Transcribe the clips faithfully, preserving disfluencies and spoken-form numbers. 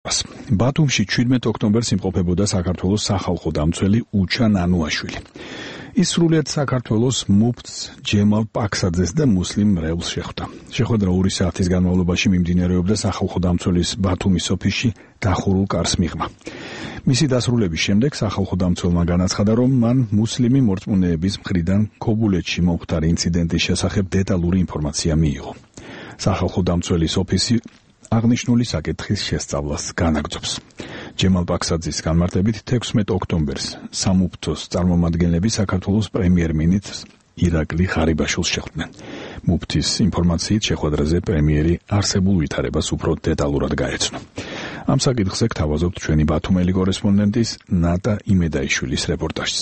ბათუმში ჩვიდმეტ ოქტომბერს იმყოფებოდა საქართველოს სახალხო დამცველი უჩან ანუაშვილი. ის სრულიად საქართველოს მუფტს ჯემალ პაქსაძეს და მუსლიმ მრევლს შეხვდა. შეხვედრა ორი საათის განმავლობაში მიმდინარეობდა სახალხო დამცველის ბათუმის ოფისში დახურულ კარს მიღმა. მისი დასრულების შემდეგ სახალხო დამცველმა განაცხადა, რომ მან მუსლიმი მორწმუნეების მხრიდან ქობულეთში მომხდარი ინციდენტის შესახებ დეტალური ინფორმაცია მიიღო. სახალხო დამცველის ოფისი აღნიშნული საკითხის შესწავლას განაგრძობს. ჯემალ პაქსაძის განმარტებით თექვსმეტ ოქტომბერს სამუფთოს წარმომადგენლები საქართველოს პრემიერ-მინისტრს ირაკლი ღარიბაშვილს შეხვდნენ. მუფთის ინფორმაციით შეხვედრაზე პრემიერი არსებულ ვითარებას უფრო დეტალურად გაეცნო. ამ საკითხზე გთავაზობთ ჩვენი ბათუმელი კორესპონდენტის ნატა იმედაიშვილის რეპორტაჟს.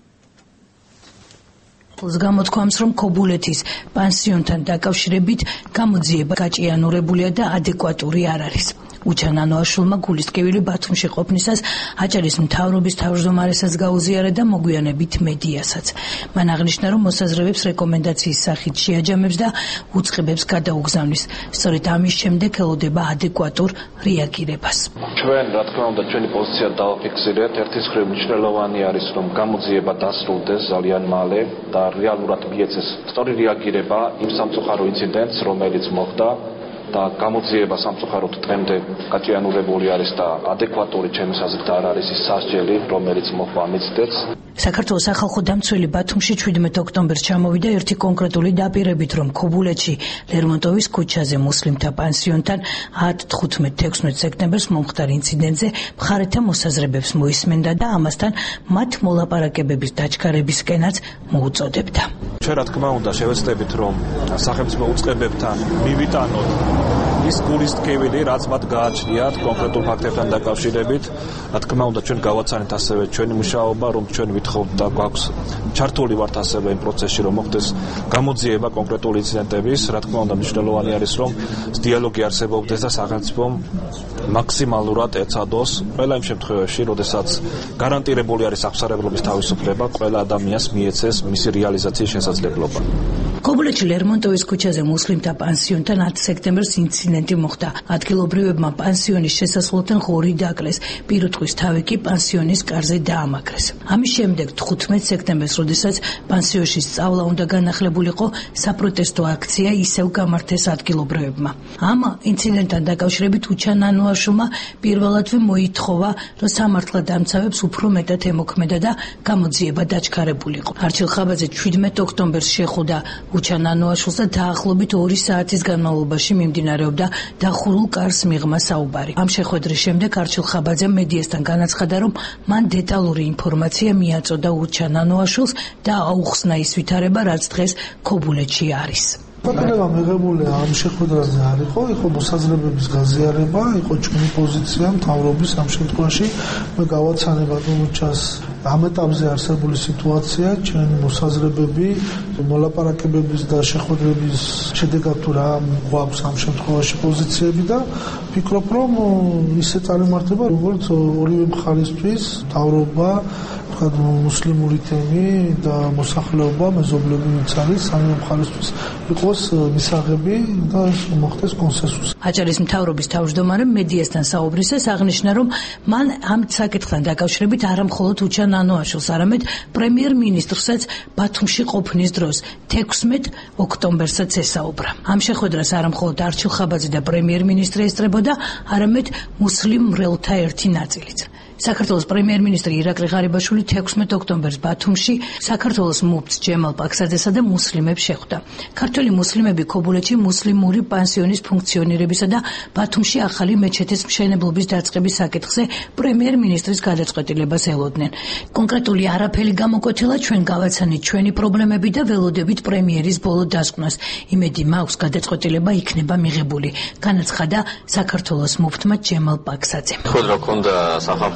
გამოთქვამს, რომ ქობულეთის პანსიონთან დაკავშირებით გამოძიება გაჭიანურებულია და ადეკვატური არ არის. უჩან ანუაშვილმა გულისტკივილი ბათუმში ყოფნისას აჭარის მთავრობის თავმჯდომარესაც გაუზიარა და მოგვიანებით მედიასაც. მან აღნიშნა, რომ მოსაზრებებს რეკომენდაციის სახით შეაჯამებს და უწყებებს გადაუგზავნის. სწორედ ამის შემდეგ ელოდება ადეკვატურ რეაგირებას. ჩვენ, რა თქმა უნდა, ჩვენი პოზიცია დავაფიქსირეთ. ერთის მხრივ მნიშვნელოვანი არის, რომ გამოძიება დასრულდეს ძალიან მალე და რეალურად მიეცეს სწორი რეაგირება იმ სამწუხარო ინციდენტს, რომელიც მოხდა. და გამოძიება სამწუხაროდ დღემდე გაჭიანურებული არის და ადეკვატური ჩემის აზრით არ არის ის სასჯელი, რომელიც მოხდა მიცდებს. საქართველოს სახალხო დამცველი ბათუმში ჩვიდმეტ ოქტომბერს ჩამოვიდა ერთი კონკრეტული დაპირებით, რომ ქობულეთში ლერმონტოვის ქუჩაზე მუსლიმთა პანსიონთან ათ თხუთმეტ თექვსმეტ სექტემბერს მომხდარ ინციდენტზე მხარეთა მოსაზრებებს მოისმენდა და ამასთან მათ მოლაპარაკებების დაჩქარებისკენაც მოუწოდებდა. ჩვენ რა თქმა უნდა შევეცდებით, რომ სახელმწიფო უწყებებთან მივიტანოთ ის გულისტკივილი, რაც მათ გააჩნიათ კონკრეტულ ფაქტებთან დაკავშირებით. რა თქმა უნდა, ჩვენ გავაცანეთ ასევე ჩვენი მუშაობა, რომ ჩვენ ვითხოვთ და გვაქვს ჩართული ვართ ასევე იმ პროცესში, რომ მოხდეს გამოძიება კონკრეტული ინციდენტების. რა თქმა უნდა, მნიშვნელოვანი არის, რომ დიალოგი არსებობდეს და სახელმწიფომ მაქსიმალურად ეცადოს ყველა იმ შემთხვევაში, როდესაც გარანტირებული არის აღმსარებლობის თავისუფლება, ყველა ადამიანს მიეცეს მისი რეალიზაციის შესაძლებლობა. ქობულეთში ლერმონტოვის ქუჩაზე მუსლიმთა პანსიონთან ათ სექტემბერს ინციდენტი მოხდა. ადგილობრივებმა პანსიონის შესასვლელთან ღორი დაკლეს, პირუტყვის თავი კი პანსიონის კარზე დაამაგრეს. ამის შემდეგ თხუთმეტ სექტემბერს, როდესაც პანსიონში სწავლა უნდა განახლებულიყო, საპროტესტო აქცია ისევ გამართეს ადგილობრივებმა. ამ ინციდენტთან დაკავშირებით უჩან ანუაშვილმა პირველადვე მოითხოვა, რომ სამართლდამცავებს უფრო მეტად ემოქმედა და გამოძიება დაჩქარებულიყო. არჩილ ხაბაძე ჩვიდმეტ ოქტომბერს შეხვდა უჩან ანუაშვილს და დაახლოებით ორი საათის განმავლობაში მიმდინარეობდა დახურულ კარს მიღმა საუბარი. ამ შეხვედრის შემდეგ არჩილ ხაბაძემ მედიასთან განაცხადა, რომ მან დეტალური ინფორმაცია მიაწოდა უჩან ანუაშვილს და აუხსნა ის ვითარება, რაც დღეს ქობულეთში არის. პატარება მიღებული ამ შეხვედრაზე არ იყო, იყო მოსაზრებების გაზიარება, იყო ჩვენი პოზიცია მთავრობის ამ შემთხვევაში. მე გავაცანე ბატონუჩას ამ ეტაპზე არსებული სიტუაცია, ჩვენი მოსაზრებები, მოლაპარაკებების და შეხვედრების შედეგად თუ რა გვაქვს ამ შემთხვევაში პოზიციები და ვფიქრობ, რომ ისე წარიმართება, როგორც ორივე მხარისთვის მთავრობა, თქვათ მუსლიმური თემი და მოსახლეობა, მეზობლები ვინც არის, სამივე მხარისთვის იყოს მისაღები და მოხდეს კონსენსუსი. აჭარის მთავრობის თავმჯდომარემ მედიასთან საუბრისას აღნიშნა, რომ მან ამ საკითხთან დაკავშირებით არა მხოლოდ უჩან ანუაშვილს, არამედ პრემიერ-მინისტრსაც ბათუმში ყოფნის დროს თექვსმეტ ოქტომბერსაც ესაუბრა. ამ შეხვედრას არა მხოლოდ არჩილ ხაბაძე და პრემიერ-მინისტრი ესწრებოდა, არამედ მუსლიმ მრევლთა ერთი ნაწილიც. საქართველოს პრემიერ-მინისტრი ირაკლი ღარიბაშვილი თექვსმეტ ოქტომბერს ბათუმში საქართველოს მუფტს ჯემალ პაქსაძესა და მუსლიმებს შეხვდა. ქართველი მუსლიმები ქობულეთში მუსლიმური პანსიონის ფუნქციონირებისა და ბათუმში ახალი მეჩეთის მშენებლობის დაწყების საკითხზე პრემიერ-მინისტრის გადაწყვეტილებას ელოდნენ. კონკრეტული არაფერი გამოკვეთილა, ჩვენ გავაცანით ჩვენი პრობლემები და ველოდებით პრემიერის ბოლო დასკვნას. იმედი მაქვს, გადაწყვეტილება იქნება მიღებული, განაცხადა საქართველოს მუფტმა ჯემალ პაქსაძემ. ხოდრა ქონდა სახალხო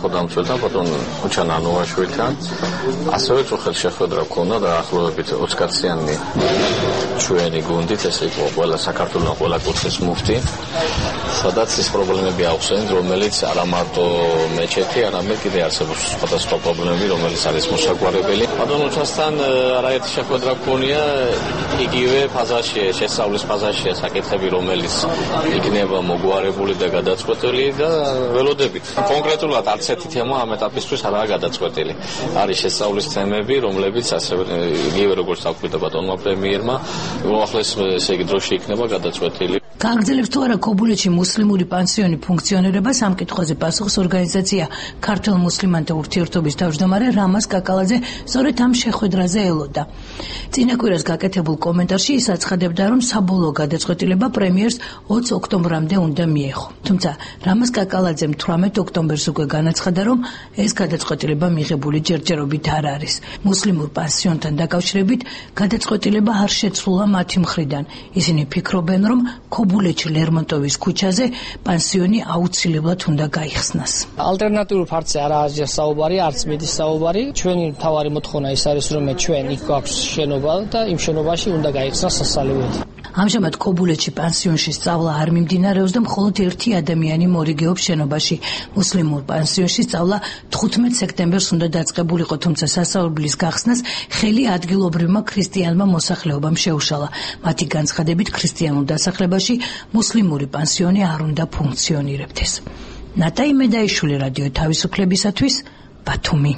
სახალხო-დამცველთან, ბატონ უჩან ანუაშვილთან. ასევე წუხელ შეხვედრა გქონდა დაახლოებით ოცი კაციანი ჩვენი გუნდით, ეს იყო ყველა საქართველოს ყველა კუთხის მუფტი, სადაც ის პრობლემები ახსენეთ, რომელიც არა მარტო მეჩეთი, არამედ კიდე არსებობს სხვადასხვა პრობლემები, რომელიც არის მოსაგვარებელი. ბატონ უჩასთან არაერთი შეხვედრა გქონია, იგივე ფაზაში, შესწავლის ფაზაშია საკითხები, რომელიც იქნება მოგვარებული და გადაწყვეტილი და ველოდებით. კონკრეტულად არც ერთი თემა ამ ეტაპისთვის არაა გადაწყვეტილი. არის შესწავლის თემები, რომლებიც ასევე იგივე როგორც აკვირდა ბატონმა პრემიერმა, უახლეს ესე იგი დროში იქნება გადაწყვეტილი. გააგრძელებს თუ არა ქობულეთში მუსლიმური პანსიონი ფუნქციონირებას, ამ კითხვაზე პასუხს ორგანიზაცია ქართველ მუსლიმანთა ურთიერთობის თავმჯდომარე რამაზ კაკალაძე სწორედ ამ შეხვედრაზე ელოდა. წინა კვირას გაკეთებულ კომენტარში ის აცხადებდა, რომ საბოლოო გადაწყვეტილება პრემიერს ოცი ოქტომბრამდე უნდა მიეღო. თუმცა რამაზ კაკალაძემ თვრამეტ ოქტომბერს უკვე განაცხადა, რომ ეს გადაწყვეტილება მიღებული ჯერჯერობით არ არის. მუსლიმურ პანსიონთან დაკავშირებით გადაწყვეტილება არ შეცვლა მათი მხრიდან. ისინი ფიქრობენ, რომ ქობულეთში ლერმონტოვის ქუჩაზე პანსიონი აუცილებლად უნდა გაიხსნას. ალტერნატიულ ფაქტზე არ არის საუბარი, არც მიდის საუბარი. ჩვენი მთავარი მოთხოვნა ის არის, რომ ჩვენ იქ გვაქვს შენობა და იმ შენობაში უნდა გაიხსნას სასწავლებელი. ამჟამად ქობულეთში პანსიონში სწავლა არ მიმდინარეობს და მხოლოდ ერთი ადამიანი მორიგეობს შენობაში. მუსლიმურ პანსიონში სწავლა თხუთმეტ სექტემბერს უნდა დაწყებულიყო, თუმცა სასწავლებლის გახსნას ხელი ადგილობრივმა ქრისტიანმა მოსახლეობამ შეუშალა. მათი განცხადებით ქრისტიანულ დასახლებაში მუსლიმური პანსიონი არ უნდა ფუნქციონირებდეს. ნატაი მედაიშვილი, რადიო თავისუფლებისათვის, ბათუმი.